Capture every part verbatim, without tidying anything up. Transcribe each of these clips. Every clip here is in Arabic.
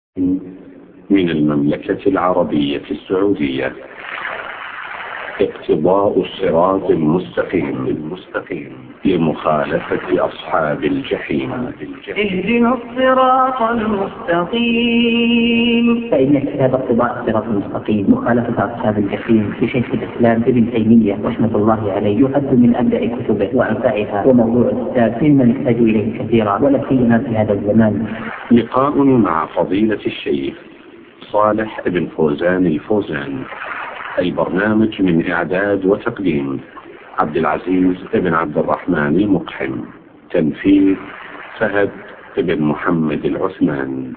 من المملكة العربية السعودية. اقتضاء الصراط المستقيم المستقيم لمخالفة أصحاب الجحيم. اهدنا الصراط المستقيم. فإن كتاب اقتضاء الصراط المستقيم مخالفة أصحاب الجحيم لشيخ الإسلام ابن تيمية رحمة الله عليه يعد من أبدأ كتبه وأنفعها، وموضوع الكتاب مما نحتاج إليه كثيرا ولا سيما في هذا الزمان. لقاء مع فضيلة الشيخ صالح بن فوزان الفوزان. البرنامج من إعداد وتقديم عبد العزيز بن عبد الرحمن المقحم. تنفيذ فهد بن محمد العثمان.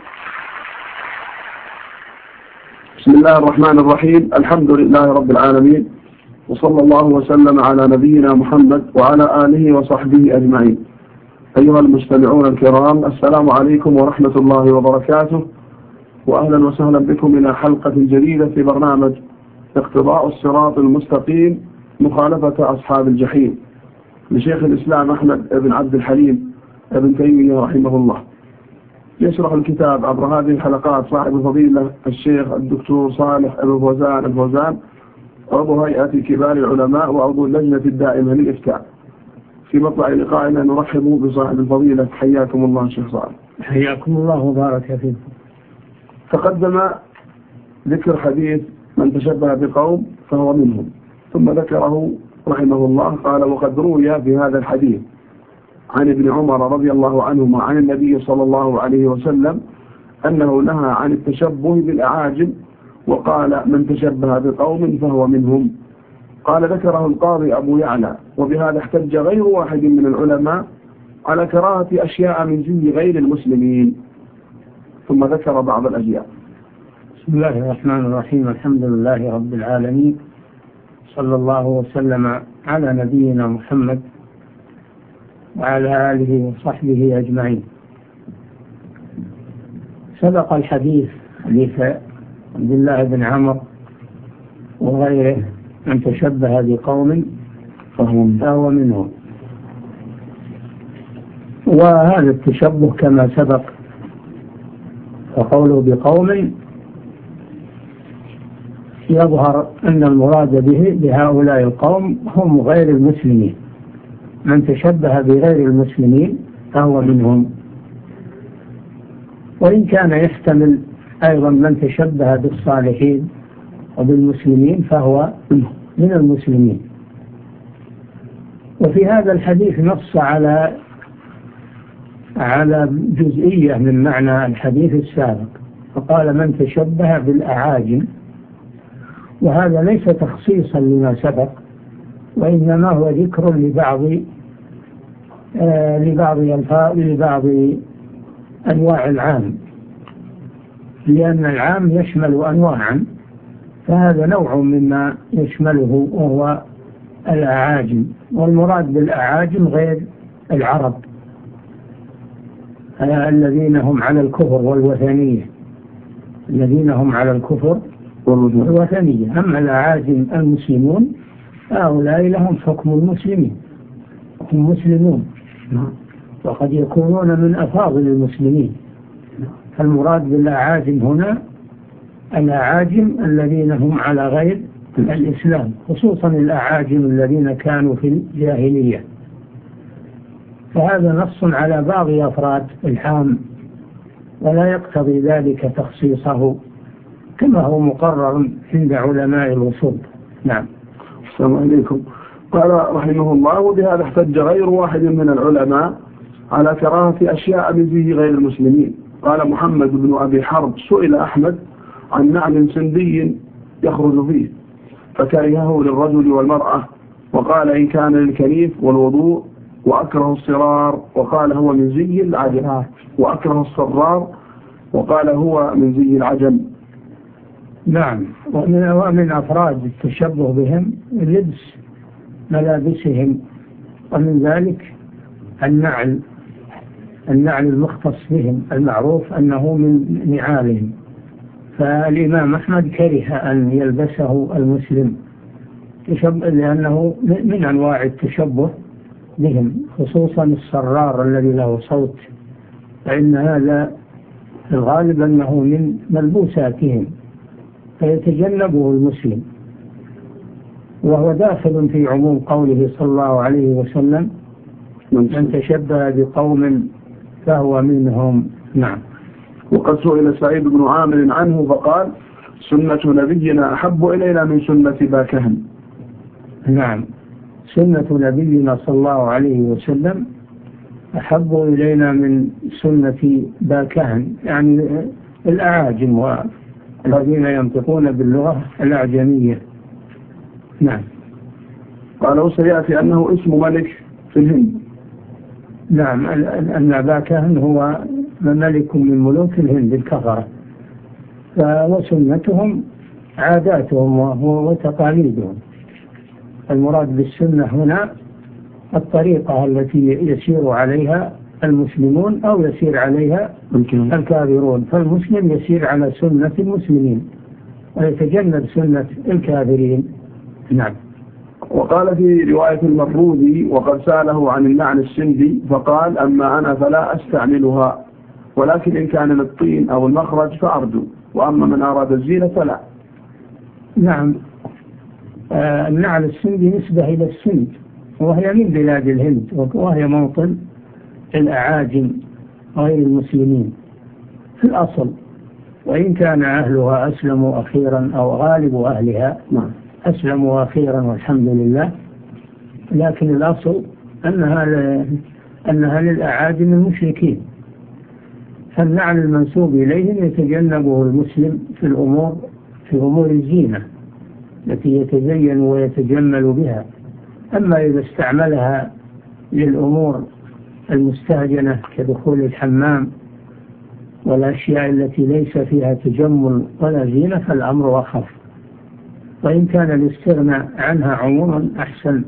بسم الله الرحمن الرحيم. الحمد لله رب العالمين، وصلى الله وسلم على نبينا محمد وعلى آله وصحبه أجمعين. أيها المستمعون الكرام، السلام عليكم ورحمة الله وبركاته، وأهلا وسهلا بكم إلى حلقة جديدة في برنامج اقتضاء الصراط المستقيم مخالفة أصحاب الجحيم لشيخ الإسلام أحمد بن عبد الحليم ابن تيمية رحمه الله. يشرح الكتاب عبر هذه الحلقات صاحب الفضيلة الشيخ الدكتور صالح بن فوزان الفوزان، عضو هيئة كبار العلماء وعضو اللجنة الدائمة للإفتاء. في مطلع لقائنا نرحب بصاحب الفضيلة. حياكم الله شيخ صالح. حياكم الله وبارك فيكم. تقدم ذكر حديث من تشبه بقوم فهو منهم، ثم ذكره رحمه الله قال: وقد روي في هذا الحديث عن ابن عمر رضي الله عنهما عن النبي صلى الله عليه وسلم أنه نهى عن التشبه بالأعاجم، وقال: من تشبه بقوم فهو منهم. قال: ذكره القاضي أبو يعلى، وبهذا احتج غير واحد من العلماء على كراهة أشياء من زي غير المسلمين. ثم ذكر بعض الأشياء. بسم الله الرحمن الرحيم. الحمد لله رب العالمين، صلى الله وسلم على نبينا محمد وعلى آله وصحبه أجمعين. سبق الحديث حديث عبد الله بن عمر وغيره: من تشبه بقوم فهو منهم. وهذا التشبه كما سبق، فقوله بقوم يظهر أن المراد به بهؤلاء القوم هم غير المسلمين. من تشبه بغير المسلمين فهو منهم. وإن كان يحتمل أيضا من تشبه بالصالحين وبالمسلمين فهو من المسلمين. وفي هذا الحديث نص على على جزئية من معنى الحديث السابق، فقال: من تشبه بالأعاجم. وهذا ليس تخصيصا لما سبق، وإنما هو ذكر لبعض آه لبعض لبعض أنواع العام، لأن العام يشمل أنواعا، فهذا نوع مما يشمله وهو الأعاجم. والمراد بالأعاجم غير العرب الذين هم على الكفر والوثنية الذين هم على الكفر والوثنية. أما الأعاجم المسلمون هؤلاء لهم حكم المسلمين، هم مسلمون وقد يكونون من أفاضل المسلمين. فالمراد بالأعاجم هنا الأعاجم الذين هم على غير الإسلام، خصوصا الأعاجم الذين كانوا في الجاهلية. فهذا نص على بعض أفراد العام، ولا يقتضي ذلك تخصيصه كما هو مقرر عند علماء الوصول. نعم. السلام عليكم. قال رحمه الله: وبهذا احتج غير واحد من العلماء على كراهة أشياء من زي غير المسلمين. قال محمد بن أبي حرب: سئل أحمد عن نعل سندي يخرج فيه فكرهه للرجل والمرأة، وقال: إن كان للكنيف والوضوء، وأكره الصرار، وقال: هو من زي العجم، وأكره الصرار، وقال: هو من زي العجم. نعم. ومن أفراد التشبه بهم لبس ملابسهم، ومن ذلك النعل النعل المختص بهم المعروف أنه من نعالهم. فالإمام أحمد كره أن يلبسه المسلم لأنه من أنواع التشبه بهم، خصوصا الصرار الذي له صوت، فإن هذا في الغالب أنه من ملبوساتهم فيتجنبه المسلم، وهو داخل في عموم قوله صلى الله عليه وسلم من تشبه بقوم فهو منهم. نعم. وقد سئل سعيد بن عامر عنه فقال سنة نبينا أحب إلينا من سنة باكهن. نعم، سنة نبينا صلى الله عليه وسلم أحب إلينا من سنة باكهن، يعني الأعاجم والذين ينطقون باللغة الأعجمية. نعم. قالوا سيأتي أنه اسم ملك في الهند. نعم، أن باكهن هو ملك من ملوك الهند الكفرة، وسنتهم عاداتهم وتقاليدهم. المراد بالسنة هنا الطريقة التي يسير عليها المسلمون أو يسير عليها الكافرون، فالمسلم يسير على سنة المسلمين ويتجنب سنة الكافرين. نعم. وقال في رواية المفروضي وقد سأله عن اللعن السندي فقال أما أنا فلا أستعملها، ولكن إن كان للطين أو المخرج فأرجو، وأما من أراد الزينة فلا. نعم. آه النعل السندي نسبة إلى السند، وهي من بلاد الهند، وهي موطن الأعاجم غير المسلمين في الأصل، وإن كان أهلها أسلموا أخيرا أو غالب أهلها أسلموا أخيرا والحمد لله، لكن الأصل أنها أنها للأعاجم المشركين. فالنعل المنسوب إليهم يتجنبه المسلم في الأمور في أمور الزينة التي يتزين ويتجمل بها. أما إذا استعملها للأمور المستهجنة كدخول الحمام والأشياء التي ليس فيها تجمل ولا زينة فالأمر أخف، وإن كان الاستغناء عنها عموما أحسن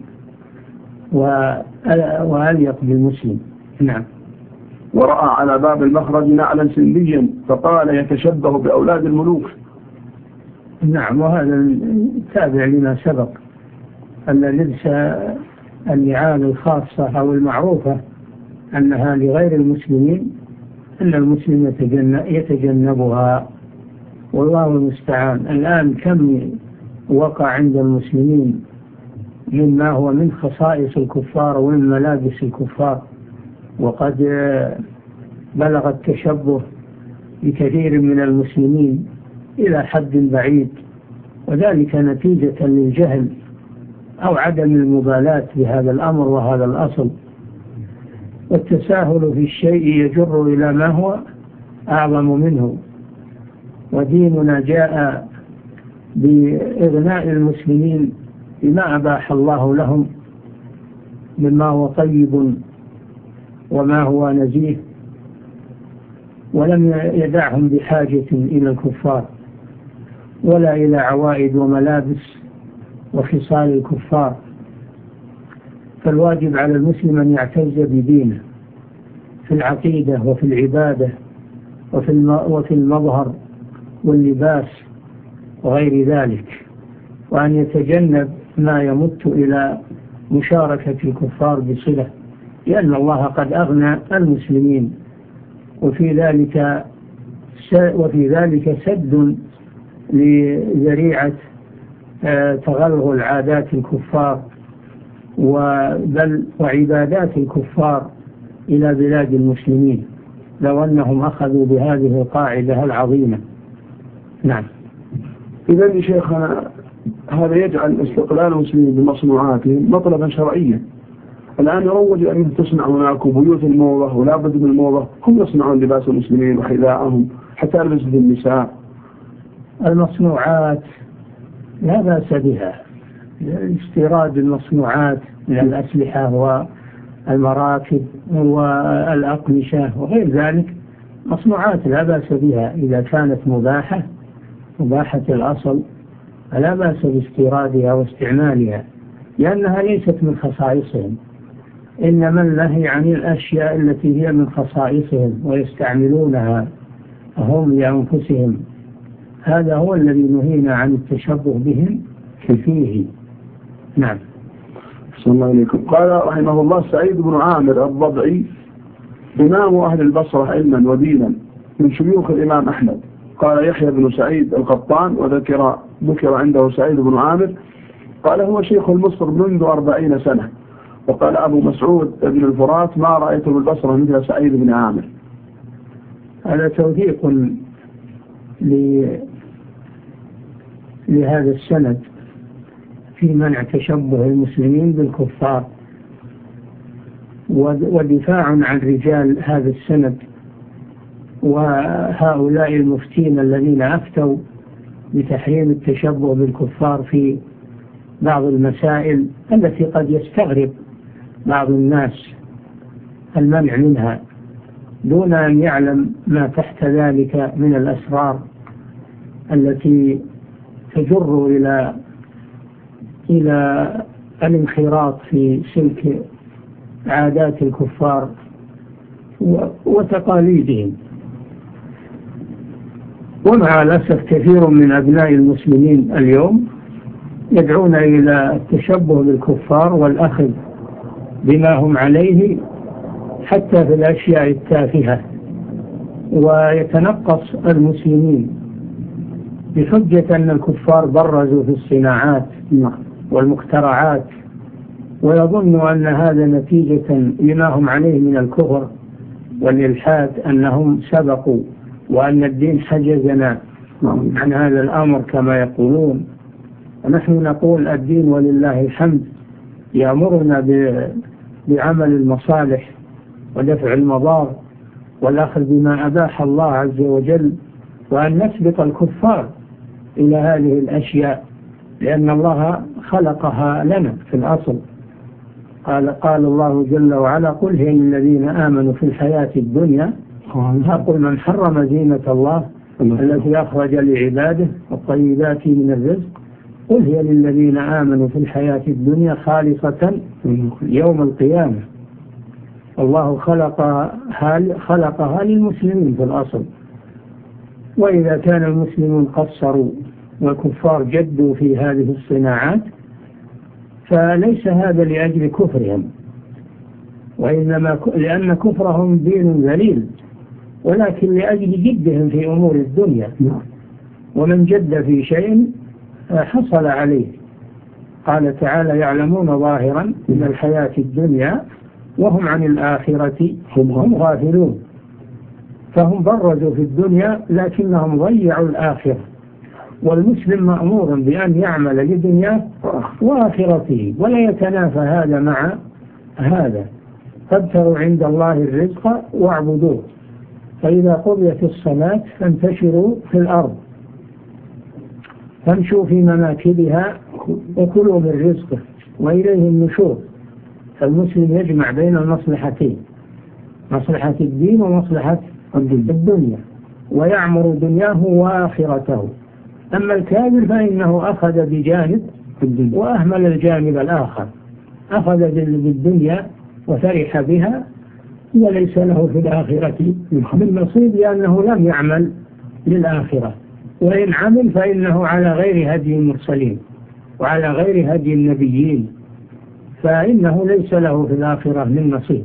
وأليق بالمسلم. نعم. ورأى على باب المخرج نعلا سنديا فقال يتشبه بأولاد الملوك. نعم، وهذا تابع لما سبق أن لبس النعال الخاصة أو المعروفة أنها لغير المسلمين أن المسلم يتجنبها، والله المستعان. الآن كم وقع عند المسلمين مما هو من خصائص الكفار ومن ملابس الكفار، وقد بلغ التشبه بكثير من المسلمين إلى حد بعيد، وذلك نتيجة للجهل أو عدم المبالاة بهذا الأمر وهذا الأصل. والتساهل في الشيء يجر إلى ما هو أعظم منه، وديننا جاء بإغناء المسلمين بما أباح الله لهم مما هو طيب وما هو نزيه، ولم يدعهم بحاجة إلى الكفار ولا إلى عوائد وملابس وخصال الكفار. فالواجب على المسلم أن يعتز بدينه في العقيدة وفي العبادة وفي المظهر واللباس وغير ذلك، وأن يتجنب ما يمت إلى مشاركة الكفار بصلة، لأن الله قد أغنى المسلمين، وفي ذلك وفي ذلك سد لذريعة تغلغل عادات الكفار وبل وعبادات الكفار إلى بلاد المسلمين لو أنهم أخذوا بهذه القاعدة العظيمة. نعم. إذا يا شيخنا هذا يجعل استقلال المسلمين بمصنوعاتهم مطلبا شرعيا. الآن يروج أن تصنع هناك بيوت الموضة ولا بد من الموضة، هم يصنعون لباس المسلمين وحذاءهم حتى لبس النساء. المصنوعات لا بأس بها، استيراد المصنوعات من الأسلحة والمراكب والأقمشة وغير ذلك مصنوعات لا بأس بها إذا كانت مباحة مباحة الأصل، فلا بأس باستيرادها واستعمالها، لأنها ليست من خصائصهم، إنما النهي عن الأشياء التي هي من خصائصهم ويستعملونها هم لأنفسهم، هذا هو الذي نهينا عن التشبه بهم فيه. نعم. صلى الله عليكم. قال رحمه الله سعيد بن عامر الضبعي إمام أهل البصرة علما ودينا، من شيوخ الإمام أحمد. قال يحيى بن سعيد القطان وذكر ذكر عنده سعيد بن عامر قال هو شيخ مصر منذ أربعين سنة. وقال أبو مسعود بن الفرات ما رأيت بالبصرة مثل سعيد بن عامر. هذا توثيق لهذا السند في منع تشبه المسلمين بالكفار، ودفاع عن رجال هذا السند وهؤلاء المفتين الذين أفتوا بتحريم التشبه بالكفار في بعض المسائل التي قد يستغرب بعض الناس المنع منها دون أن يعلم ما تحت ذلك من الأسرار التي تجر إلى إلى الانخراط في سلك عادات الكفار وتقاليدهم. ومع الأسف كثير من أبناء المسلمين اليوم يدعون إلى التشبه بالكفار والأخذ بما هم عليه حتى في الأشياء التافهة، ويتنقص المسلمين بحجة أن الكفار برزوا في الصناعات والمخترعات، ويظن أن هذا نتيجة لما هم عليه من الكفر والإلحاد، أنهم سبقوا وأن الدين حجزنا عن هذا الأمر كما يقولون. ونحن نقول الدين ولله الحمد يأمرنا بعمل المصالح ودفع المضار والأخذ بما أباح الله عز وجل، وأن نسبق الكفار إلى هذه الأشياء لأن الله خلقها لنا في الأصل. قال, قال الله جل وعلا قل هي للذين آمنوا في الحياة الدنيا قل من حرم زينة الله التي أخرج لعباده والطيبات من الرزق قل هي للذين آمنوا في الحياة الدنيا خالصة يوم القيامة. الله خلقها, خلقها للمسلمين في الأصل، وإذا كان المسلمون قصروا والكفار جدوا في هذه الصناعات فليس هذا لأجل كفرهم، وإنما لأن كفرهم دين ذليل، ولكن لأجل جدهم في أمور الدنيا، ومن جد في شيء حصل عليه. قال تعالى يعلمون ظاهرا من الحياة الدنيا وهم عن الآخرة هم غافلون. فهم برزوا في الدنيا لكنهم ضيعوا الآخرة، والمسلم مأمور بأن يعمل لدنياه وآخرته ولا يتنافى هذا مع هذا. فابتغوا عند الله الرزق واعبدوه، فإذا قضيت الصلاة فانتشروا في الأرض فامشوا في مناكبها وكلوا من رزقه وإليه النشور. فالمسلم يجمع بين المصلحتين، مصلحة الدين ومصلحة الدنيا، ويعمر دنياه وآخرته. أما الكافر فإنه أخذ بجانب وأهمل الجانب الآخر، أخذ بالدنيا وفرح بها وليس له في الآخرة من نصيب لأنه لم يعمل للآخرة، وإن عمل فإنه على غير هدي المرسلين وعلى غير هدي النبيين، فإنه ليس له في الآخرة من نصيب.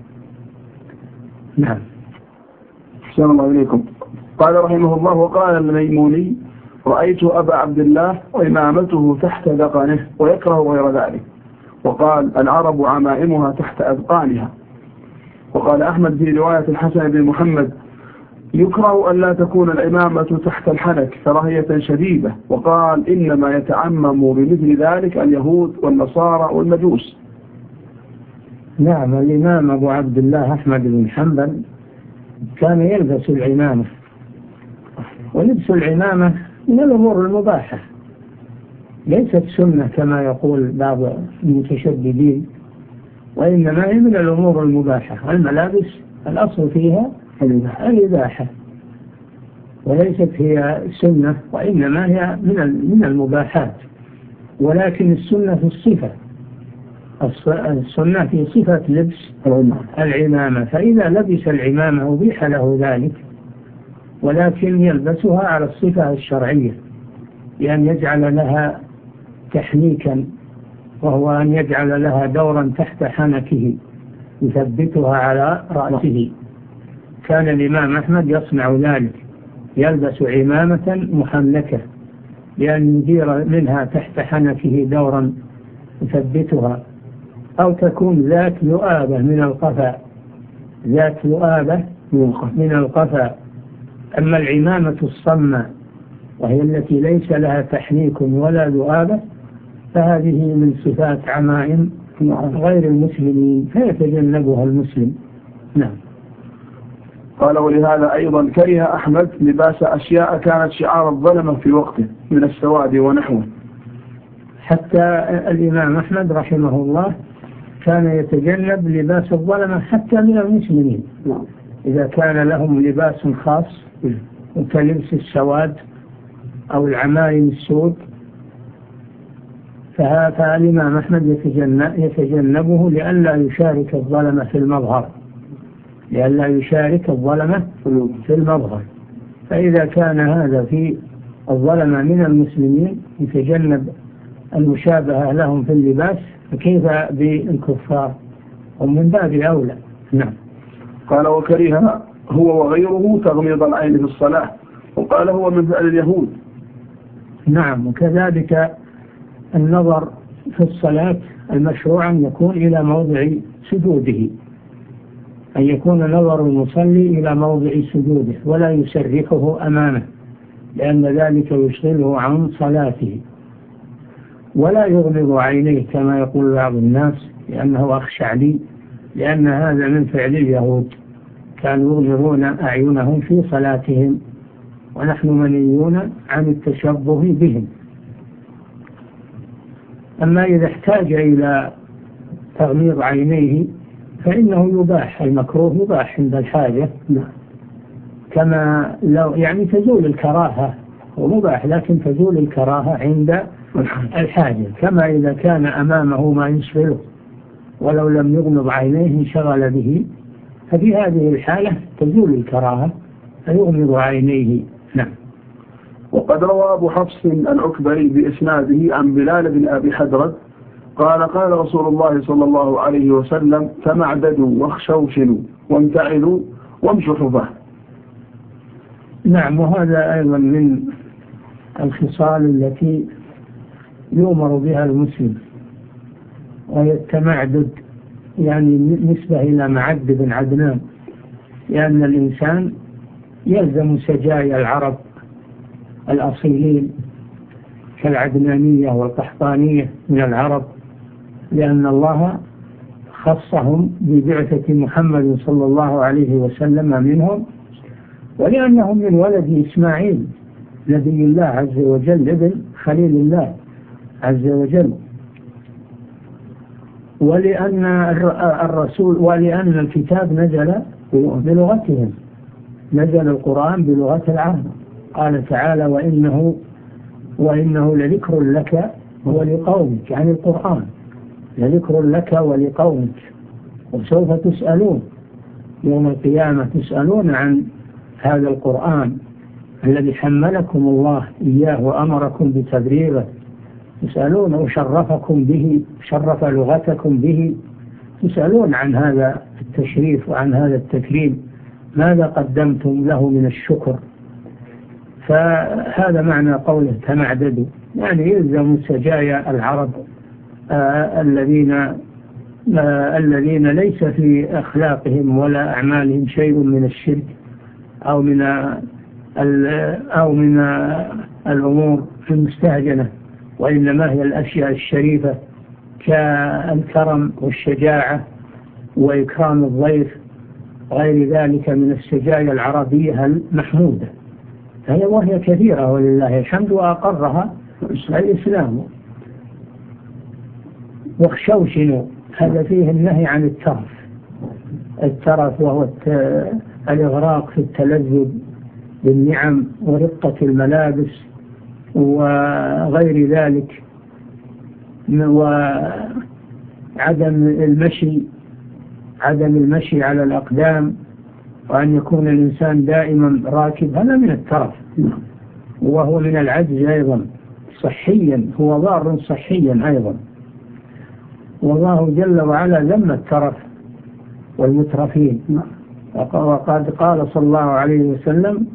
نعم. أحسن الله إليكم. قال رحمه الله وقال الميموني رأيت أبا عبد الله وإمامته تحت ذقنه ويكره غير ذلك. وقال العرب عمائمها تحت أذقانها. وقال أحمد في رواية الحسن بن محمد يكره أن لا تكون الإمامة تحت الحنك كراهية شديدة. وقال إنما يتعمم بمثل ذلك اليهود والنصارى والمجوس. نعم. الإمام أبو عبد الله أحمد بن حنبل كان يلبس العمامة، ولبس العمامة من الأمور المباحة ليست سنة كما يقول بعض المتشددين، وإنما هي من الأمور المباحة. الملابس الأصل فيها الإباحة وليست هي سنة، وإنما هي من من المباحات، ولكن السنة في الصفة، السنة في صفة لبس العمامة. فإذا لبس العمامة أبيح له ذلك، ولكن يلبسها على الصفة الشرعية بأن يجعل لها تحنيكا، وهو أن يجعل لها دورا تحت حنكه يثبتها على رأسه كان الإمام أحمد يصنع ذلك، يلبس عمامة محنكة لأن يدير منها تحت حنكه دورا يثبتها، أو تكون ذات لؤابة من القفا، ذات لؤابة من القفا. أما العمامة الصماء وهي التي ليس لها تحنيك ولا لؤابة فهذه من صفات عمائم غير المسلمين فيتجنبها المسلم. نعم. قال ولهذا أيضا كره أحمد لباس أشياء كانت شعار الظلمة في وقته من السواد ونحوه. حتى الإمام أحمد رحمه الله كان يتجنب لباس الظلمة حتى من المسلمين إذا كان لهم لباس خاص كلبس السواد أو العمائم السود، فالإمام أحمد يتجنب يتجنبه لئلا يشارك الظلمة في المظهر، لئلا يشارك الظلمة في المظهر. فإذا كان هذا في الظلمة من المسلمين يتجنب المشابهة لهم في اللباس، فكيف بالكفار؟ ومن باب أولى. نعم. قال وكره هو وغيره تغميض العين في الصلاة، وقال هو من فعل اليهود. نعم. وكذلك النظر في الصلاة المشروع أن يكون إلى موضع سجوده، أن يكون نظر المصلي إلى موضع سجوده ولا يسرحه أمامه، لأن ذلك يشغله عن صلاته. ولا يغمض عينيه كما يقول بعض الناس لأنه أخشع لي، لأن هذا من فعل اليهود، كانوا يغمضون أعينهم في صلاتهم، ونحن منيون عن التشبه بهم. أما إذا احتاج إلى تغميض عينيه فإنه يباح، المكروه يباح عند الحاجة، كما لو يعني تزول الكراهة، ومباح لكن تزول الكراهة عند الحاجة، كما إذا كان أمامه ما يشغله ولو لم يغمض عينيه انشغل به، ففي هذه الحالة تزول الكراهة فيغمض عينيه. نعم. وقد روى أبو حفص العكبري بإسناده عن بلال بن أبي حدرد قال قال رسول الله صلى الله عليه وسلم تمعددوا واخشوشنوا وامتعلوا وامشوا حفاه. نعم. وهذا أيضا من الخصال التي يؤمر بها المسلم، وهي التمعدد، يعني نسبة إلى معد بن عدنان، لأن الإنسان يلزم سجايا العرب الأصيلين كالعدنانية والقحطانية من العرب، لأن الله خصهم ببعثة محمد صلى الله عليه وسلم منهم، ولأنهم من ولد إسماعيل نبي الله عز وجل ابن خليل الله عز وجل، ولأن الرسول ولأن الكتاب نزل بلغتهم، نزل القرآن بلغة العرب. قال تعالى وإنه وإنه لذكر لك ولقومك، يعني القرآن لذكر لك ولقومك، وسوف تسألون يوم القيامة، تسألون عن هذا القرآن الذي حملكم الله إياه وأمركم بتبليغه، تسألون وشرفكم به، شرف لغتكم به، تسألون عن هذا التشريف وعن هذا التكريم، ماذا قدمتم له من الشكر. فهذا معنى قوله تمعددوا، يعني يلزم سجايا العرب آه الذين آه الذين ليس في أخلاقهم ولا أعمالهم شيء من الشرك أو من أو من الأمور المستهجنة، وإنما هي الأشياء الشريفة كالكرم والشجاعة وإكرام الضيف، غير ذلك من السجايا العربية المحمودة، فهي وهي كثيرة ولله الحمد، وأقرها الإسلام. واخشوشنوا، هذا فيه النهي عن الترف، الترف وهو الإغراق في التلذذ بالنعم ورقة الملابس وغير ذلك، وعدم المشي عدم المشي على الأقدام، وأن يكون الإنسان دائما راكب، هذا من الترف، وهو من العجز أيضا صحيا، هو ضار صحيا أيضا. والله جل وعلا ذم الترف والمترفين، وقد قال صلى الله عليه وسلم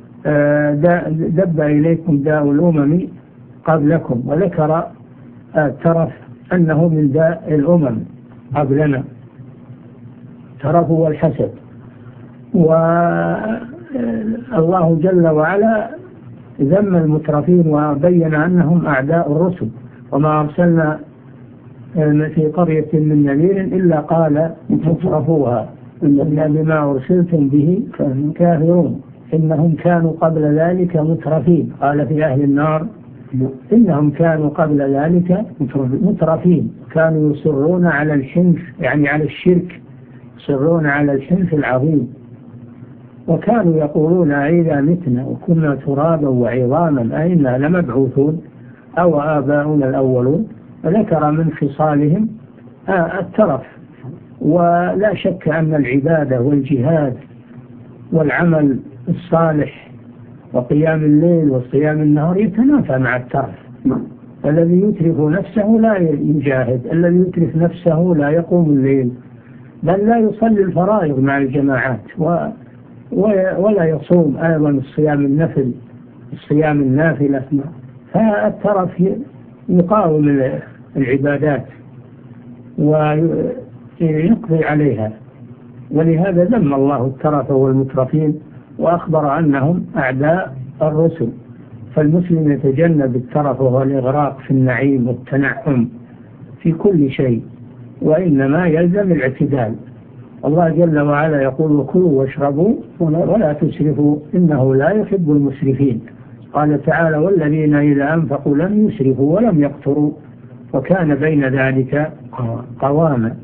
دب إليكم داء الأمم قبلكم، وذكر الترف أنه من داء الأمم قبلنا، الترف والحسد. والله جل وعلا ذم المترفين وبين أنهم أعداء الرسل، وما أرسلنا في قرية من نذير إلا قال مترفوها إنا بما أرسلتم به كافرون إنهم كانوا قبل ذلك مترفين. قال في أهل النار إنهم كانوا قبل ذلك مترفين، كانوا يصرون على الحنث يعني على الشرك، يصرون على الحنث العظيم، وكانوا يقولون إذا متنا وكنا ترابا وعظاما أئنا لمبعوثون أو آباؤنا الأولون. وذكر من خصالهم الترف. ولا شك أن العبادة والجهاد والعمل الصالح وقيام الليل وصيام النهار يتنافى مع الترف. الذي يترف نفسه لا يجاهد، الذي يترف نفسه لا يقوم الليل، بل لا يصلي الفرائض مع الجماعات، و ولا يصوم أيضا الصيام النفل الصيام النافلة. فالترف يقاوم العبادات ويقضي عليها، ولهذا ذم الله الترف والمترفين وأخبر أنهم أعداء الرسل. فالمسلم يتجنب الترف والإغراق في النعيم والتنعم في كل شيء، وإنما يلزم الاعتدال. الله جل وعلا يقول وكلوا واشربوا ولا تسرفوا إنه لا يحب المسرفين. قال تعالى والذين إذا أنفقوا لم يسرفوا ولم يقتروا وكان بين ذلك قواما.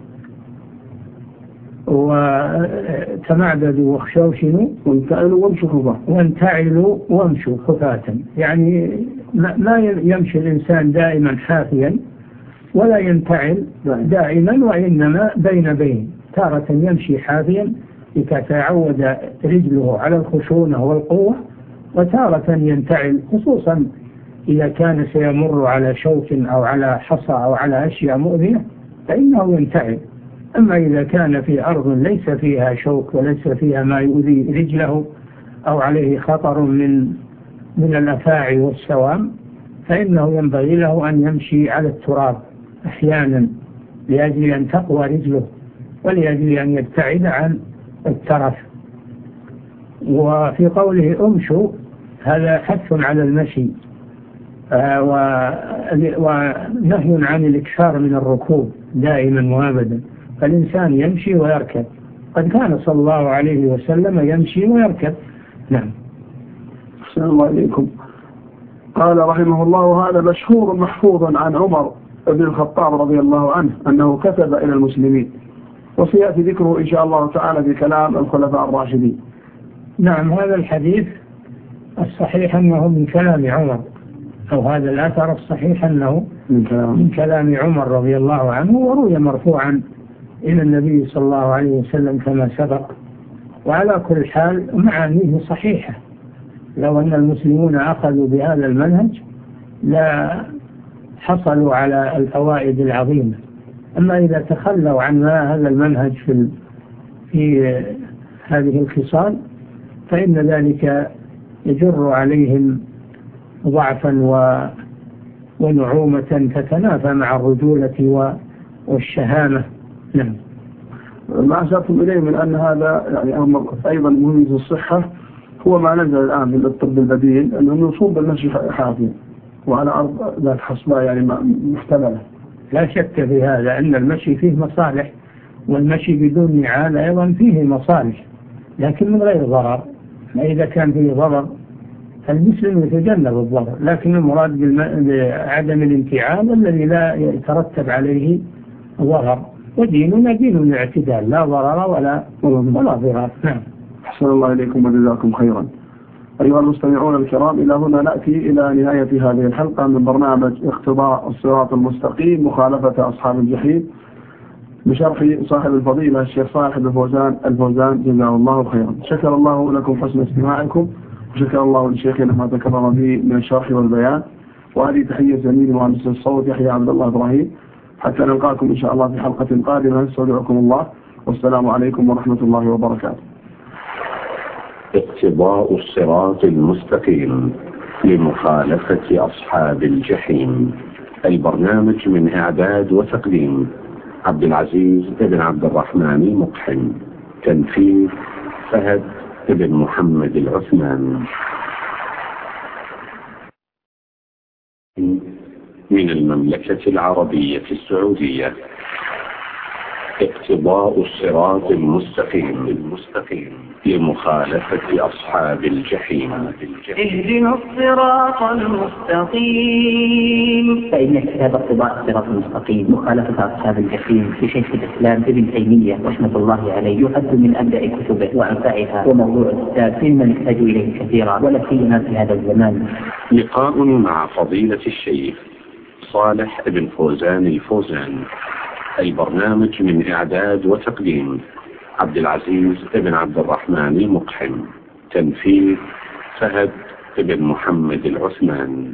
وتمعددوا واخشوا شنو وانتعلوا وامشوا خفاة وانتعلوا وامشوا خفاة، يعني ما يمشي الإنسان دائما حافيا ولا ينتعل دائما، وإنما بين بين، تارة يمشي حافيا لتتعود رجله على الخشونة والقوة، وتارة ينتعل خصوصا إذا كان سيمر على شوك أو على حصى أو على أشياء مؤذية فإنه ينتعل. أما إذا كان في أرض ليس فيها شوك وليس فيها ما يؤذي رجله أو عليه خطر من من الأفاعي والسوام فإنه ينبغي له أن يمشي على التراب أحيانا لأجل أن تقوى رجله ولأجل أن يبتعد عن الترف. وفي قوله امشوا هذا حث على المشي ونهي عن الإكثار من الركوب دائما وابدا، فالإنسان يمشي ويركب. قد كان صلى الله عليه وسلم يمشي ويركب. نعم. أحسن الله إليكم. قال رحمه الله هذا مشهور محفوظ عن عمر بن الخطاب رضي الله عنه أنه كتب إلى المسلمين، وسيأتي ذكره إن شاء الله تعالى في كلام الخلفاء الراشدين. نعم، هذا الحديث الصحيح أنه من كلام عمر، أو هذا الأثر الصحيح أنه من كلام, من كلام عمر رضي الله عنه، وروي مرفوعا إلى النبي صلى الله عليه وسلم كما سبق. وعلى كل حال معانيه صحيحة، لو أن المسلمون أخذوا بهذا المنهج لا حصلوا على الفوائد العظيمة. أما إذا تخلوا عن هذا المنهج في في هذه الخصال فإن ذلك يجر عليهم ضعفا ونعومة تتنافى مع الرجولة والشهامة. نعم. ما أشرتم إليه من أن هذا يعني أمر أيضا مهم في الصحة، هو ما نزل الآن من الطب البديل أنه يصوم بالمشي حافيا وعلى أرض ذات حصباء يعني محتملة. لا شك في هذا أن المشي فيه مصالح، والمشي بدون نعال أيضا فيه مصالح لكن من غير ضرر. إذا كان فيه ضرر فالمسلم يتجنب الضرر، لكن المراد بعدم الانتعال الذي لا يترتب عليه ضرر. وديننا دين الاعتدال، لا ضرر ولا ولا ضرر. نعم. أحسن الله إليكم وجزاكم خيرا. أيها المستمعون الكرام، إلى هنا نأتي إلى نهاية هذه الحلقة من برنامج اقتضاء الصراط المستقيم مخالفة أصحاب الجحيم بشرح صاحب الفضيلة الشيخ صالح بن فوزان الفوزان جزاه الله خيرا. شكر الله لكم حسن استماعكم، وشكر الله لشيخنا ما تكرم به من الشرح والبيان. وهذه تحية زميلي مهندس الصوت يحيى عبد الله إبراهيم، حتى نلقاكم إن شاء الله في حلقة قادمة. نستودعكم الله والسلام عليكم ورحمة الله وبركاته. اقتضاء الصراط المستقيم لمخالفة أصحاب الجحيم. البرنامج من إعداد وتقديم عبد العزيز بن عبد الرحمن مقحم. تنفيذ فهد بن محمد العثمان. من المملكة العربية السعودية. اقتضاء الصراط المستقيم المستقيم لمخالفة أصحاب الجحيم. اهدنا الصراط المستقيم. فإن كتاب اقتضاء الصراط المستقيم مخالفة أصحاب الجحيم لشيخ الإسلام ابن تيمية رحمة الله عليه يعد من أبدأ كتبه وأنفعها، وموضوع الكتاب مما نحتاج إليه كثيرا ولا سيما في هذا الزمان. لقاء مع فضيلة الشيخ صالح بن فوزان الفوزان. البرنامج من إعداد وتقديم عبد العزيز بن عبد الرحمن المقحم. تنفيذ فهد بن محمد العثمان.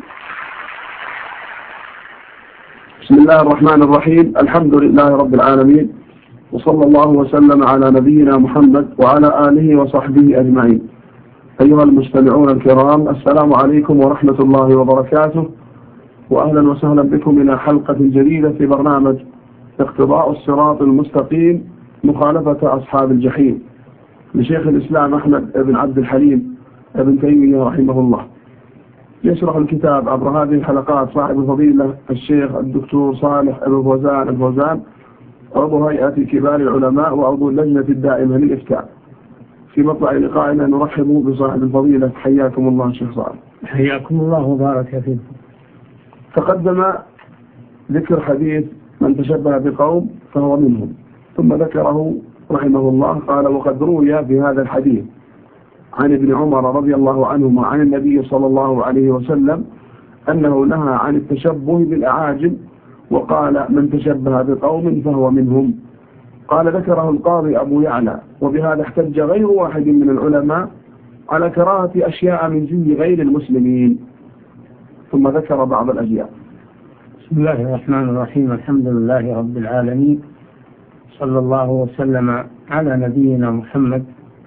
بسم الله الرحمن الرحيم. الحمد لله رب العالمين، وصلى الله وسلم على نبينا محمد وعلى آله وصحبه أجمعين. أيها المستمعون الكرام، السلام عليكم ورحمة الله وبركاته، وأهلا وسهلا بكم إلى حلقة جديدة في برنامج اقتضاء الصراط المستقيم مخالفة أصحاب الجحيم لشيخ الإسلام أحمد بن عبد الحليم ابن تيمية رحمه الله. يشرح الكتاب عبر هذه الحلقات صاحب الفضيلة الشيخ الدكتور صالح بن فوزان الفوزان، عضو هيئة كبار العلماء وعضو اللجنة الدائمة للإفتاء. في مطلع لقائنا نرحب بصاحب الفضيلة. حياكم الله شيخ صالح. حياكم الله وبارك فيكم. تقدم ذكر حديث من تشبه بقوم فهو منهم، ثم ذكره رحمه الله قال: وقد روي في هذا الحديث عن ابن عمر رضي الله عنهما عن النبي صلى الله عليه وسلم أنه نهى عن التشبه بالأعاجم وقال: من تشبه بقوم فهو منهم. قال: ذكره القاضي أبو يعلى، وبهذا احتج غير واحد من العلماء على كراهة أشياء من زي غير المسلمين. ثم ذكر بعض الأشياء. بسم الله الرحمن الرحيم. الحمد لله رب العالمين، صلى الله وسلم على نبينا محمد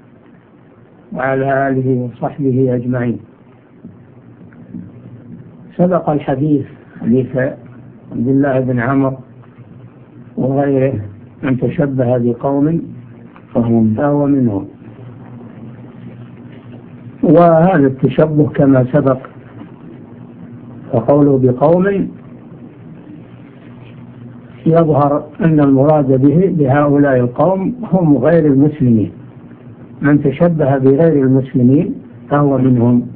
وعلى آله وصحبه أجمعين. سبق الحديث حديث عبد الله بن عمرو وغيره: من تشبه بقوم فهو منهم. وهذا التشبه كما سبق، وقوله بقوم يظهر أن المراد به بهؤلاء القوم هم غير المسلمين. من تشبه بغير المسلمين فهو منهم.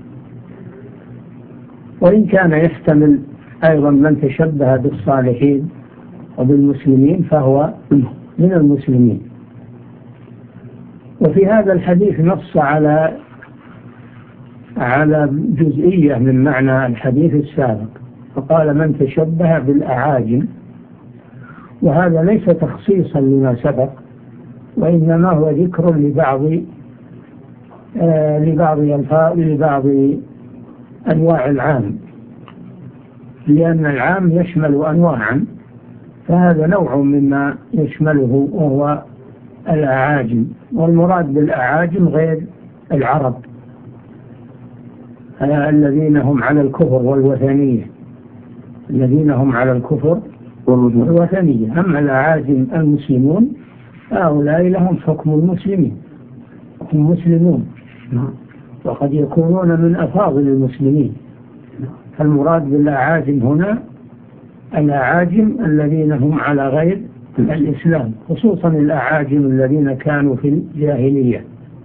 وإن كان يحتمل أيضا من تشبه بالصالحين وبالمسلمين فهو من المسلمين. وفي هذا الحديث نص على على جزئية من معنى الحديث السابق، فقال: من تشبه بالأعاجم. وهذا ليس تخصيصا لما سبق، وإنما هو ذكر لبعض آه لبعض لبعض أنواع العام، لأن العام يشمل أنواعا، فهذا نوع مما يشمله وهو الأعاجم. والمراد بالأعاجم غير العرب آه الذين هم على الكفر والوثنية الذين هم على الكفر والوثنية. أما الأعاجم المسلمون هؤلاء لهم حكم المسلمين، هم مسلمون، وقد يكونون من أفاضل المسلمين. فالمراد بالأعاجم هنا الأعاجم الذين هم على غير الإسلام، خصوصا الأعاجم الذين كانوا في الجاهلية.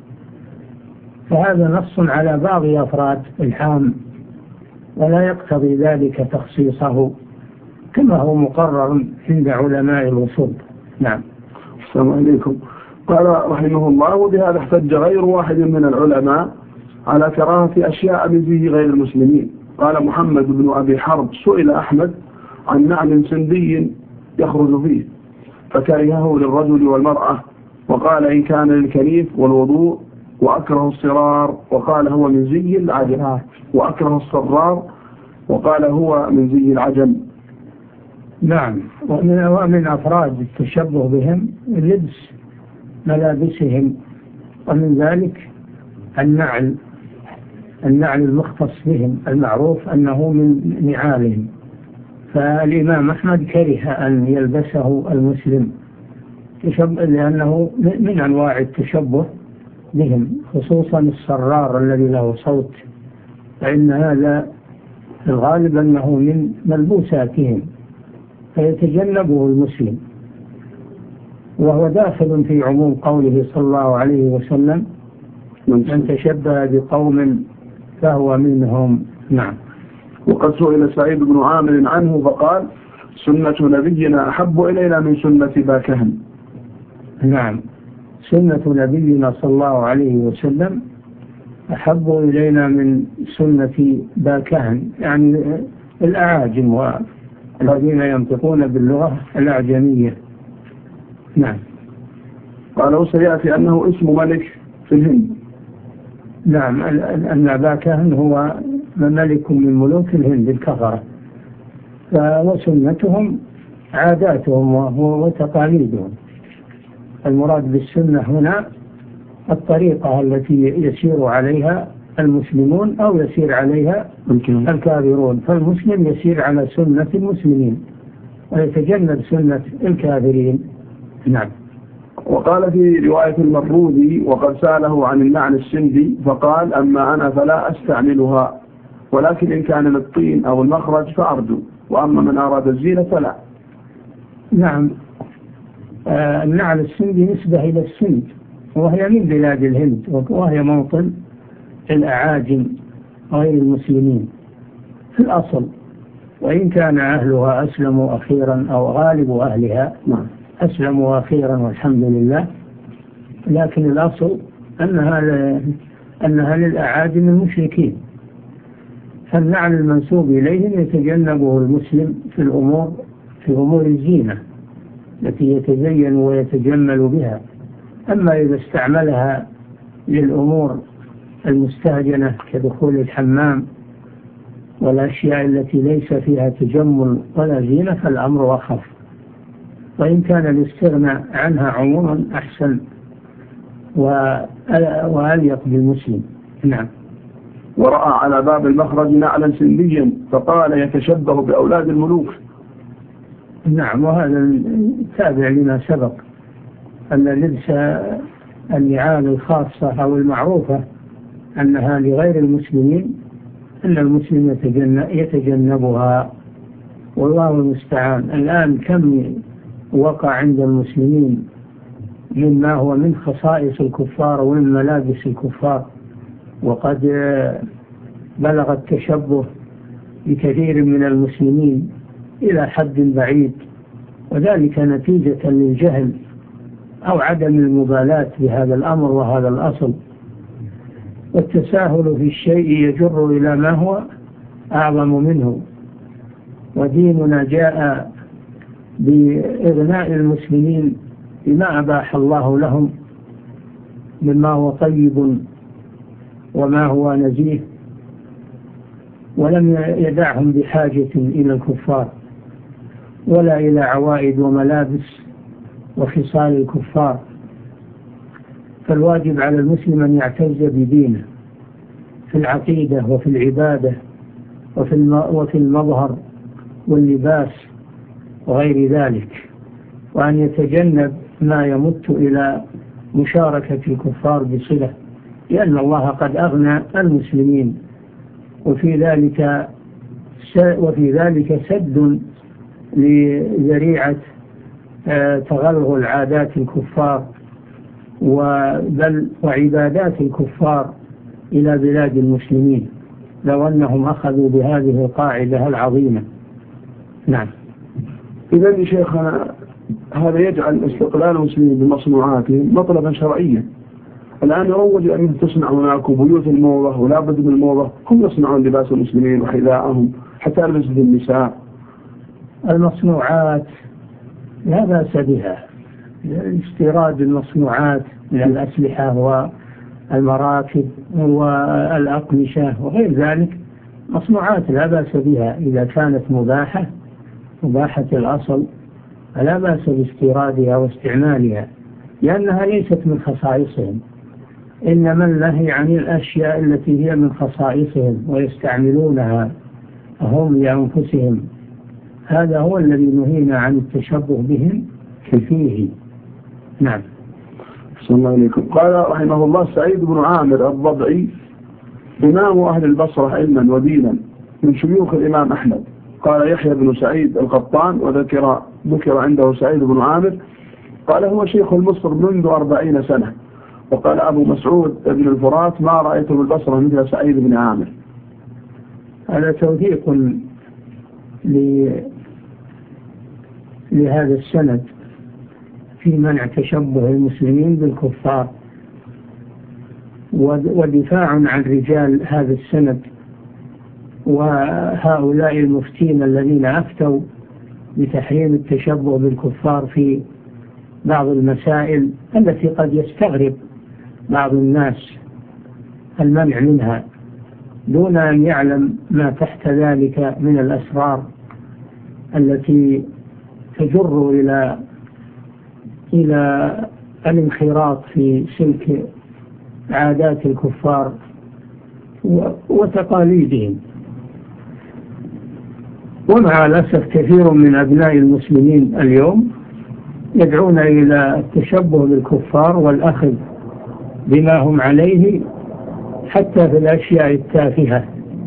فهذا نص على بعض أفراد الحام، ولا يقتضي ذلك تخصيصه كما هو مقرر عند علماء الوصول. نعم. السلام عليكم. قال رحمه الله: وبهذا احتج غير واحد من العلماء على كراهة أشياء من زي غير المسلمين. قال محمد بن أبي حرب: سئل أحمد عن نعل سندي يخرج فيه فكرهه للرجل والمرأة، وقال: إن كان للكنيف والوضوء، وأكره الصرار، وقال: هو من زي العجم، وأكره الصرار، وقال: هو من زي العجم. نعم. ومن, ومن أفراد التشبه بهم اللبس ملابسهم، ومن ذلك النعل النعل المختص بهم المعروف أنه من نعالهم. فالإمام أحمد كره أن يلبسه المسلم لأنه من أنواع التشبه بهم، خصوصا الصرار الذي له صوت، فإن هذا في الغالب أنه من ملبوساتهم فيتجنبه المسلم، وهو داخل في عموم قوله صلى الله عليه وسلم: من تشبه بقوم فهو منهم. نعم. وقد سئل سعيد بن عامر عنه فقال: سنة نبينا أحب إلينا من سنة باكهن. نعم، سنة نبينا صلى الله عليه وسلم أحب إلينا من سنة باكهن، يعني الأعاجم والذين ينطقون باللغة الأعجمية. نعم. قالوا سيأتي أنه اسم ملك في الهند. نعم، أن باكهن هو ملك من ملوك الهند الكفرة، وسنتهم عاداتهم وتقاليدهم. المراد بالسنة هنا الطريقة التي يسير عليها المسلمون أو يسير عليها الكافرون، فالمسلم يسير على سنة المسلمين ويتجنب سنة الكافرين. نعم. وقال في رواية المرودي: وقد سأله عن النعل السندي فقال: أما أنا فلا أستعملها، ولكن إن كان للطين أو المخرج فأرجو، وأما من أراد الزينة فلا. نعم. آه النعل السندي نسبة إلى السند، وهي من بلاد الهند، وهي موطن الأعاجم غير المسلمين في الأصل، وإن كان أهلها أسلموا أخيرا أو غالب أهلها أسلموا أخيرا والحمد لله، لكن الأصل أنها أنها للأعاجم المشركين. فالنعل المنسوب إليهم يتجنبه المسلم في الأمور في أمور الزينة التي يتزين ويتجمل بها. أما إذا استعملها للأمور المستهجنة كدخول الحمام والأشياء التي ليس فيها تجمل ولا زينة فالأمر أخف، وإن كان الاستغناء عنها عموما أحسن وأليق بالمسلم. نعم. ورأى على باب المخرج نعلا سنديا فقال: يتشبه بأولاد الملوك. نعم، وهذا تابع لما سبق أن لبس النعال الخاصة أو المعروفة أنها لغير المسلمين أن المسلم يتجنبها، والله المستعان. الآن كم وقع عند المسلمين مما هو من خصائص الكفار ومن ملابس الكفار، وقد بلغ التشبه بكثير من المسلمين إلى حد بعيد، وذلك نتيجة للجهل أو عدم المبالاة بهذا الأمر وهذا الأصل، والتساهل في الشيء يجر إلى ما هو أعظم منه. وديننا جاء بإغناء المسلمين بما أباح الله لهم مما هو طيب وما هو نزيه، ولم يدعهم بحاجة إلى الكفار ولا إلى عوائد وملابس وخصال الكفار. فالواجب على المسلم أن يعتز بدينه في العقيدة وفي العبادة وفي المظهر واللباس وغير ذلك، وأن يتجنب ما يمت إلى مشاركة الكفار بصلة، لأن الله قد أغنى المسلمين، وفي ذلك وفي ذلك سد لذريعة تغلغل عادات الكفار وبل وعبادات الكفار إلى بلاد المسلمين لو أنهم أخذوا بهذه القاعدة العظيمة. نعم. إذا يا شيخنا هذا يجعل استقلال المسلمين بمصنوعاتهم مطلبا شرعيا. الآن يروج أن تصنع هناك بيوت الموضة ولا بد من الموضة، هم يصنعون لباس المسلمين وحذاءهم حتى لبس النساء. المصنوعات لا بأس بها، استيراد المصنوعات من الأسلحة والمراكب والأقمشة وغير ذلك مصنوعات لا بأس بها إذا كانت مباحة مباحة الأصل فلا بأس باستيرادها واستعمالها، لأنها ليست من خصائصهم، إنما النهي عن الأشياء التي هي من خصائصهم ويستعملونها هم لأنفسهم، هذا هو الذي نهينا عن التشبه بهم فيه. نعم. صلى الله عليكم. قال رحمه الله: سعيد بن عامر الضبعي إمام أهل البصرة علما ودينا من شيوخ الإمام أحمد. قال يحيى بن سعيد القطان وذكر ذكر عنده سعيد بن عامر قال هو شيخ المصر منذ أربعين سنة. وقال أبو مسعود بن الفرات: ما رأيت بالبصرة مثل سعيد بن عامر. هذا توثيق لهذا السند في منع تشبه المسلمين بالكفار، ودفاع عن رجال هذا السند وهؤلاء المفتين الذين أفتوا بتحريم التشبه بالكفار في بعض المسائل التي قد يستغرب بعض الناس المنع منها دون أن يعلم ما تحت ذلك من الأسرار التي تجر إلى إلى الانخراط في سلك عادات الكفار وتقاليدهم. ومع الأسف كثير من أبناء المسلمين اليوم يدعون إلى التشبه بالكفار والأخذ بما هم عليه حتى في الأشياء التافهة،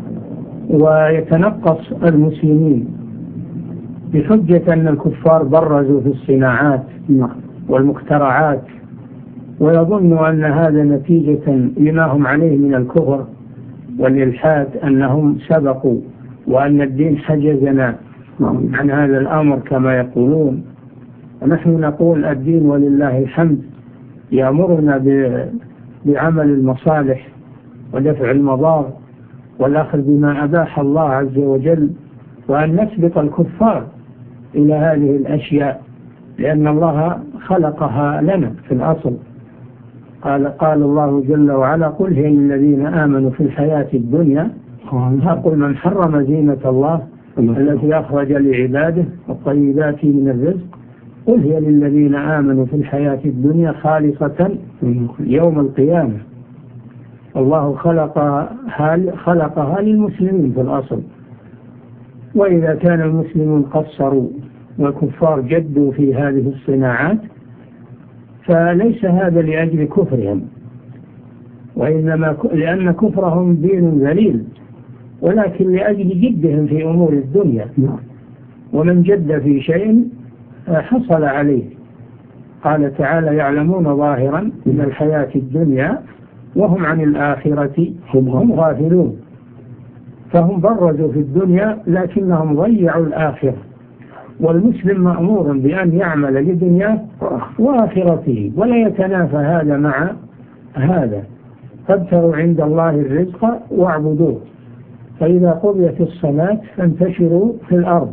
ويتنقص المسلمين بحجة أن الكفار برزوا في الصناعات والمخترعات، ويظن أن هذا نتيجة لما هم عليه من الكفر والإلحاد، أنهم سبقوا وأن الدين حجزنا عن هذا الأمر كما يقولون. ونحن نقول الدين ولله الحمد يأمرنا بعمل المصالح ودفع المضار والأخذ بما أباح الله عز وجل، وأن نسبق الكفار إلى هذه الأشياء لأن الله خلقها لنا في الأصل. قال, قال الله جل وعلا: قل هي للذين آمنوا في الحياة الدنيا قل من حرم زينة الله التي أخرج لعباده والطيبات من الرزق قل هي للذين آمنوا في الحياة الدنيا خالصة يوم القيامة. الله خلقها, خلقها للمسلمين في الأصل، وإذا كان المسلمون قصروا والكفار جدوا في هذه الصناعات فليس هذا لأجل كفرهم، وإنما لأن كفرهم دين ذليل، ولكن لأجل جدهم في أمور الدنيا، ومن جد في شيء حصل عليه. قال تعالى: يعلمون ظاهرا من الحياة الدنيا وهم عن الآخرة هم غافلون. فهم برزوا في الدنيا لكنهم ضيعوا الآخرة، والمسلم مأمور بأن يعمل لدنياه وآخرته ولا يتنافى هذا مع هذا. فابتغوا عند الله الرزق واعبدوه، فإذا قضيت الصلاة فانتشروا في الأرض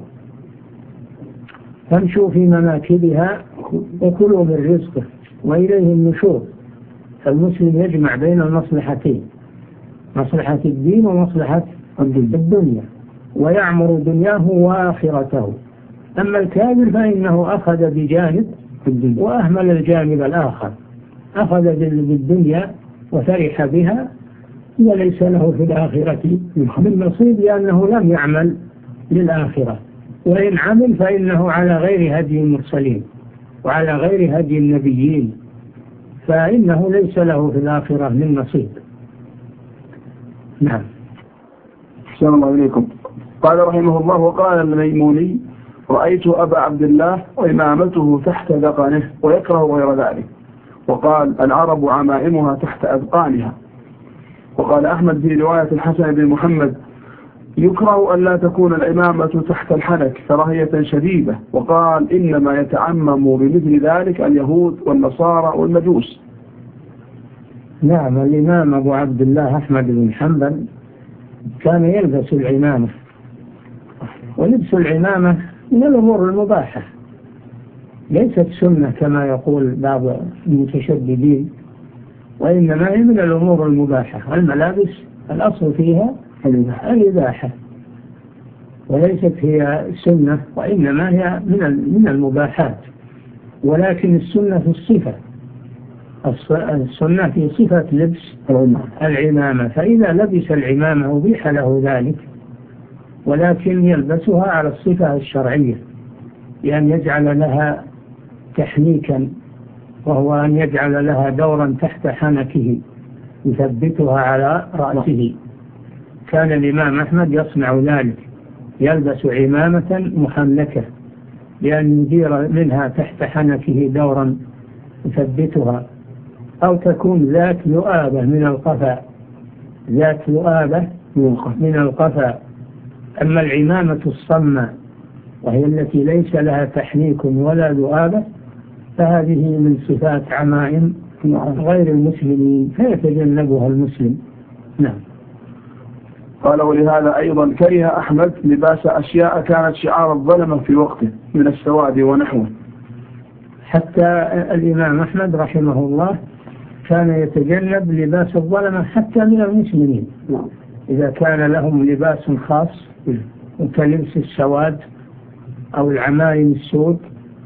فامشوا في مناكبها وكلوا من رزقه وإليه النشور. فالمسلم يجمع بين المصلحتين، مصلحة الدين ومصلحة الدنيا، ويعمر دنياه وآخرته. أما الكافر فإنه أخذ بجانب وأهمل الجانب الآخر، أخذ بالدنيا وفرح بها وليس له في الآخرة من نصيب لأنه لم يعمل للآخرة، وإن عمل فإنه على غير هدي المرسلين وعلى غير هدي النبيين، فإنه ليس له في الآخرة من نصيب. نعم. السلام الله عليكم. قال رحمه الله: وقال الميموني: رأيت أبا عبد الله وإمامته تحت ذقنه ويكره غير ذلك. وقال: العرب عمائمها تحت أذقانها. وقال أحمد في رواية الحسن بن محمد: يكره أن لا تكون الإمامة تحت الحنك كراهية شديدة. وقال: إنما يتعمم بمثل ذلك اليهود والنصارى والمجوس. نعم، الإمام أبو عبد الله أحمد بن حنبل كان يلبس العمامة، ولبس العمامة من الأمور المباحة، ليست سنة كما يقول بعض المتشددين، وإنما هي من الأمور المباحة. الملابس الأصل فيها الإباحة وليست هي سنة، وإنما هي من من المباحات، ولكن السنة في الصفة السنة في صفة لبس العمامة، فإذا لبس العمامة أبيح له ذلك، ولكن يلبسها على الصفة الشرعية، بأن يجعل لها تحنيكا، وهو أن يجعل لها دورا تحت حنكه يثبتها على رأسه. كان الإمام أحمد يصنع ذلك، يلبس عمامة محنكة بأن يدير منها تحت حنكه دورا يثبتها، أو تكون ذات ذؤابة من القفا، ذات ذؤابة من القفا. أما العمامة الصمة وهي التي ليس لها تحنيك ولا ذؤابة فهذه من صفات عمائم غير المسلمين فيتجنبها المسلم. نعم. قال ولهذا أيضا كره أحمد لباس أشياء كانت شعار الظلمة في وقته من السواد ونحوه. حتى الإمام أحمد رحمه الله كان يتجنب لباس الظلمة حتى من المسلمين، إذا كان لهم لباس خاص كلبس السواد أو العمائم السود،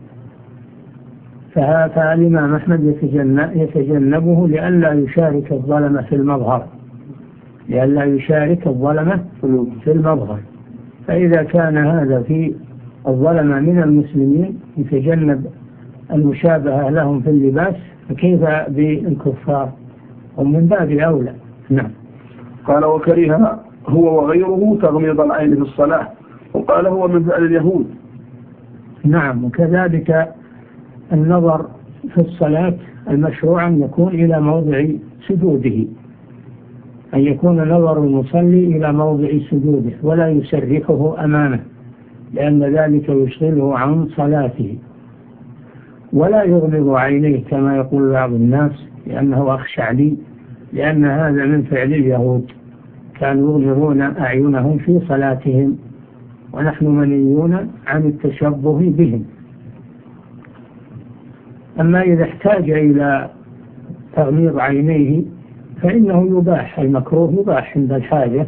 فالإمام أحمد يتجنب يتجنبه لئلا يشارك الظلمة في المظهر، لئلا يشارك الظلمة في المظهر. فإذا كان هذا في الظلمة من المسلمين يتجنب المشابهة لهم في اللباس، فكيف بالكفار؟ هم من باب أولى. نعم. قال وكره هو وغيره تغميض العين في الصلاة، وقال هو من فعل اليهود. نعم. وكذلك النظر في الصلاة المشروع أن يكون إلى موضع سجوده، أن يكون نظر المصلي إلى موضع سجوده ولا يسرحه أمامه، لأن ذلك يشغله عن صلاته. ولا يغمض عينيه كما يقول بعض الناس لأنه أخشع لي، لأن هذا من فعل اليهود، كانوا يغمضون أعينهم في صلاتهم، ونحن منيون عن التشبه بهم. أما إذا احتاج إلى تغميض عينيه فإنه يباح، المكروه يباح عند الحاجة،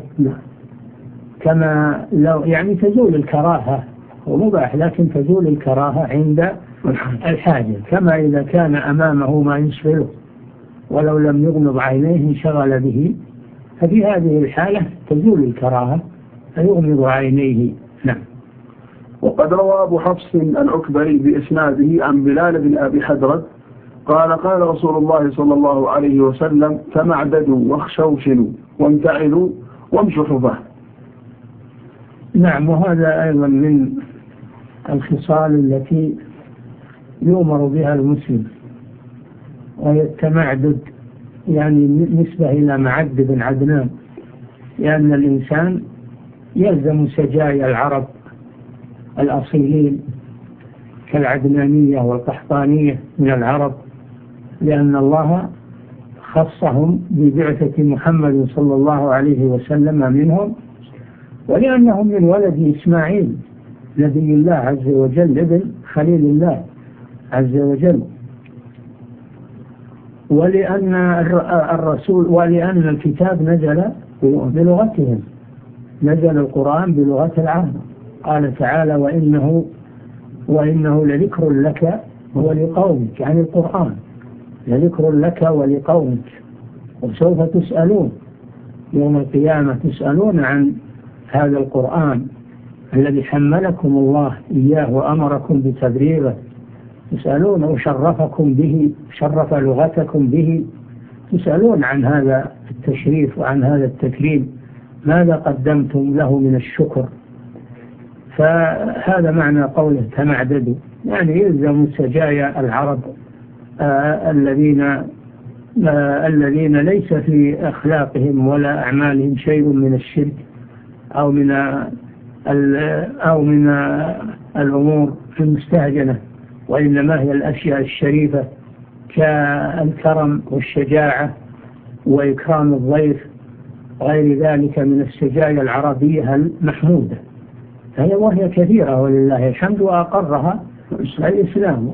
كما لو يعني تزول الكراهة، ومباح لكن تزول الكراهة عند الحاجة، كما إذا كان أمامه ما يشغله ولو لم يغمض عينيه انشغل به، ففي هذه الحالة تزول الكراهة فيغمض عينيه. نعم. وقد روى أبو حفص العكبري بإسناده عن بلال بن أبي حدرد قال قال رسول الله صلى الله عليه وسلم تمعددوا واخشوشنوا وامتعلوا وامشوا حفاه. نعم. وهذا أيضا من الخصال التي يؤمر بها المسلم، وهي التمعدد، يعني نسبة إلى معد بن عدنان، لأن الإنسان يلزم سجايا العرب الأصيلين كالعدنانية والقحطانية من العرب، لأن الله خصهم ببعثة محمد صلى الله عليه وسلم منهم، ولأنهم من ولد إسماعيل نبي الله عز وجل ابن خليل الله عز وجل، ولأن الرسول ولأن الكتاب نزل بلغتهم، نزل القرآن بلغة العرب. قال تعالى وإنه وإنه لذكر لك ولقومك، يعني القرآن لذكر لك ولقومك، وسوف تسألون يوم القيامة، تسألون عن هذا القرآن الذي حملكم الله إياه وأمركم بتبليغه، تسألون وشرفكم به، شرف لغتكم به، تسألون عن هذا التشريف وعن هذا التكريم، ماذا قدمتم له من الشكر. فهذا معنى قوله تمعددوا، يعني يلزم سجايا العرب آه الذين آه الذين ليس في أخلاقهم ولا أعمالهم شيء من الشرك أو من أو من الأمور المستهجنة، وإنما هي الأشياء الشريفة كالكرم والشجاعة وإكرام الضيف غير ذلك من السجايا العربية المحمودة، فهي وهي كثيرة ولله الحمد، وأقرها الإسلام.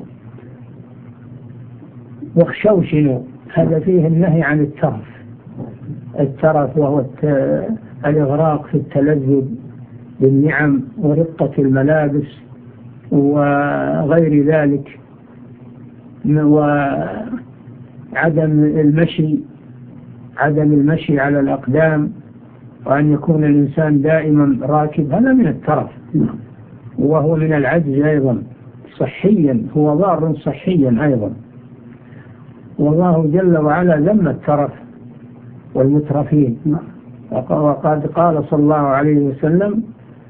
واخشوشنوا، هذا فيه النهي عن الترف، الترف وهو الإغراق في التلذذ بالنعم ورقة الملابس وغير ذلك، عدم المشي عدم المشي على الأقدام، وأن يكون الإنسان دائما راكب، هذا من الترف، وهو من العجز أيضا صحيا، هو ضار صحيا أيضا. والله جل وعلا ذم الترف والمترفين، وقد قال صلى الله عليه وسلم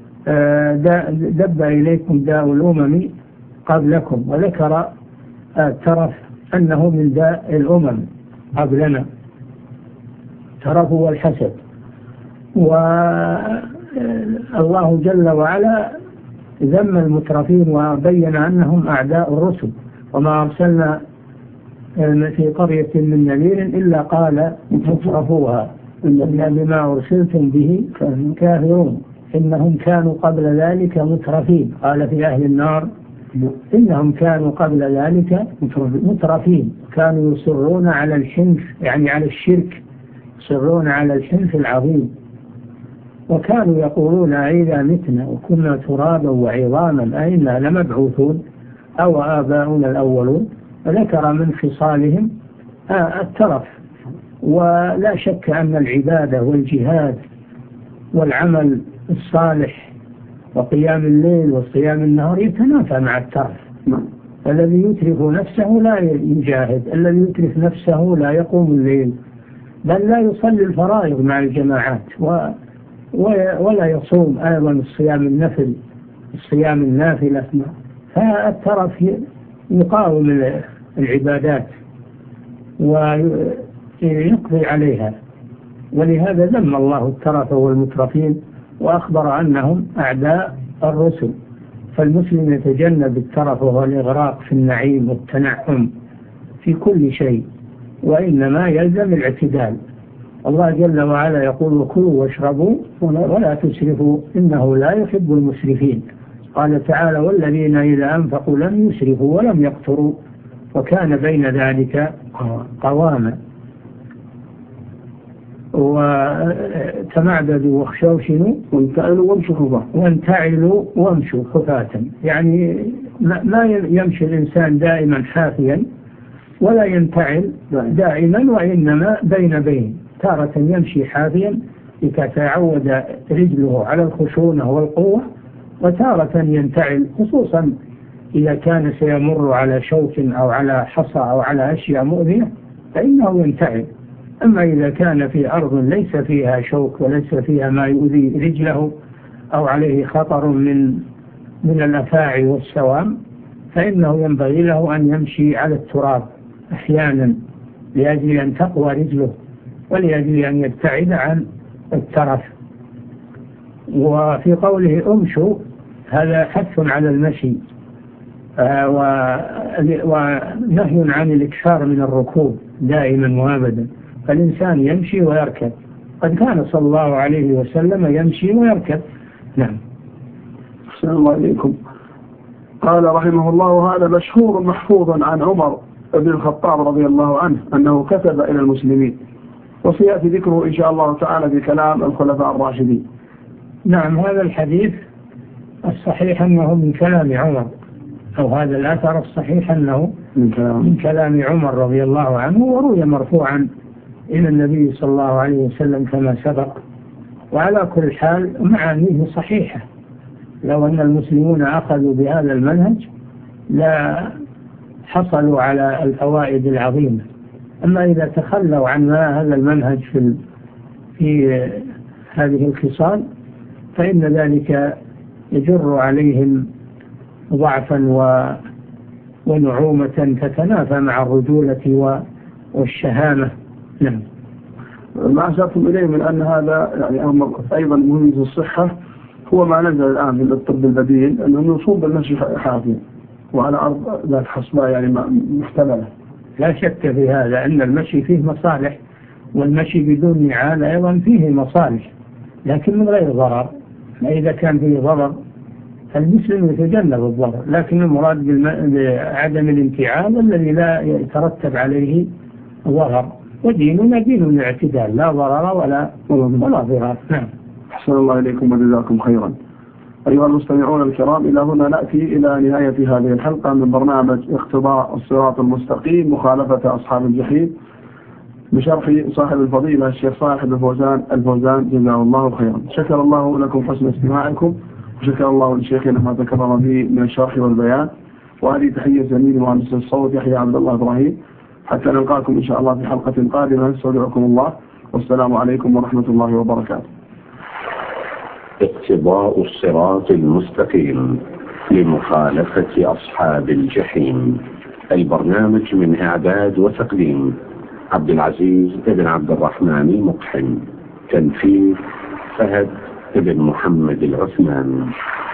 دب إليكم داء الأمم قبلكم، وذكر الترف أنه من داء الأمم قبلنا، الترف والحسد. والله جل وعلا ذم المترفين وبين أنهم أعداء الرسل، وما أرسلنا في قرية من نذير إلا قال مترفوها إنا بما أرسلتم به كافرون إنهم كانوا قبل ذلك مترفين. قال في أهل النار إنهم كانوا قبل ذلك مترفين، كانوا يصرون على الحنث، يعني على الشرك، يصرون على الحنث العظيم، وكانوا يقولون إذا متنا وكنا ترابا وعظاما أئنا لمبعوثون أو آباؤنا الأولون. فذكر من خصالهم الترف. ولا شك أن العبادة والجهاد والعمل الصالح وقيام الليل وصيام النهار يتنافى مع الترف. الذي يترف نفسه لا يجاهد، الذي يترف نفسه لا يقوم الليل، بل لا يصلي الفرائض مع الجماعات، و ولا يصوم أيضا الصيام النفل الصيام النافلة. فالترف يقاوم العبادات ويقضي عليها، ولهذا ذم الله الترف والمترفين وأخبر أنهم أعداء الرسل. فالمسلم يتجنب الترف وهو الإغراق في النعيم والتنعم في كل شيء، وإنما يلزم الاعتدال. الله جل وعلا يقول وكلوا واشربوا ولا تسرفوا إنه لا يحب المسرفين. قال تعالى والذين إذا أنفقوا لم يسرفوا ولم يقتروا وكان بين ذلك قواما. وتمعددوا واخشوشنوا وانتعلوا وامشوا خفاة وانتعلوا وامشوا خفاة، يعني ما يمشي الإنسان دائما حافيا ولا ينتعل دائما، وإنما بين بين، تارة يمشي حافيا لتتعود رجله على الخشونة والقوة، وتارة ينتعل خصوصا إذا كان سيمر على شوك أو على حصى أو على أشياء مؤذية فإنه ينتعل. أما إذا كان في أرض ليس فيها شوك وليس فيها ما يؤذي رجله أو عليه خطر من من الأفاعي والسوام فإنه ينبغي له أن يمشي على التراب أحيانا لأجل أن تقوى رجله ولأجل أن يبتعد عن الترف. وفي قوله امشوا هذا حث على المشي ونهي عن الإكثار من الركوب دائما وابدا، فالإنسان يمشي ويركب. قد كان صلى الله عليه وسلم يمشي ويركب. نعم. أحسن الله إليكم. قال رحمه الله هذا مشهور محفوظ عن عمر بن الخطاب رضي الله عنه أنه كتب إلى المسلمين، وسيأتي ذكره إن شاء الله تعالى في كلام الخلفاء الراشدين. نعم، هذا الحديث الصحيح أنه من كلام عمر، أو هذا الأثر الصحيح أنه من كلام, من كلام عمر رضي الله عنه، وروي مرفوعا إلى النبي صلى الله عليه وسلم كما سبق. وعلى كل حال معانيه صحيحة، لو أن المسلمون أخذوا بهذا المنهج لا حصلوا على الفوائد العظيمة. أما إذا تخلوا عن هذا المنهج في في هذه الخصال فإن ذلك يجر عليهم ضعفا ونعومة تتنافى مع الرجولة والشهامة. نعم. ما أشرتم إليه من أن هذا يعني أمر أيضا مهم في الصحة، هو ما نزل الآن من الطب البديل أنه نصوب بالمشي حافيا وعلى أرض ذات حصباء يعني محتملة. لا شك في هذا أن المشي فيه مصالح، والمشي بدون نعال أيضا فيه مصالح لكن من غير ضرر. فإذا كان فيه ضرر فالمسلم يتجنب الضرر، لكن المراد بعدم الانتعال الذي لا يترتب عليه ضرر. وديننا دين الاعتدال، لا ضرر ولا ولا ضرر. نعم. أحسن الله إليكم وجزاكم خيرا. أيها المستمعون الكرام، إلى هنا نأتي إلى نهاية هذه الحلقة من برنامج اقتضاء الصراط المستقيم مخالفة أصحاب الجحيم بشرح صاحب الفضيلة الشيخ صالح بن فوزان الفوزان جزاه الله خيرا. شكر الله لكم حسن استماعكم، وشكر الله لشيخنا ما تكرر به من الشرح والبيان. وهذه تحية زميلي مهندس الصوت يحيى عبد الله إبراهيم، حتى نلقاكم إن شاء الله في حلقة قادمة. استودعكم الله والسلام عليكم ورحمة الله وبركاته. اقتضاء الصراط المستقيم لمخالفة أصحاب الجحيم، البرنامج من إعداد وتقديم عبد العزيز بن عبد الرحمن المقحم، تنفيذ فهد بن محمد العثمان.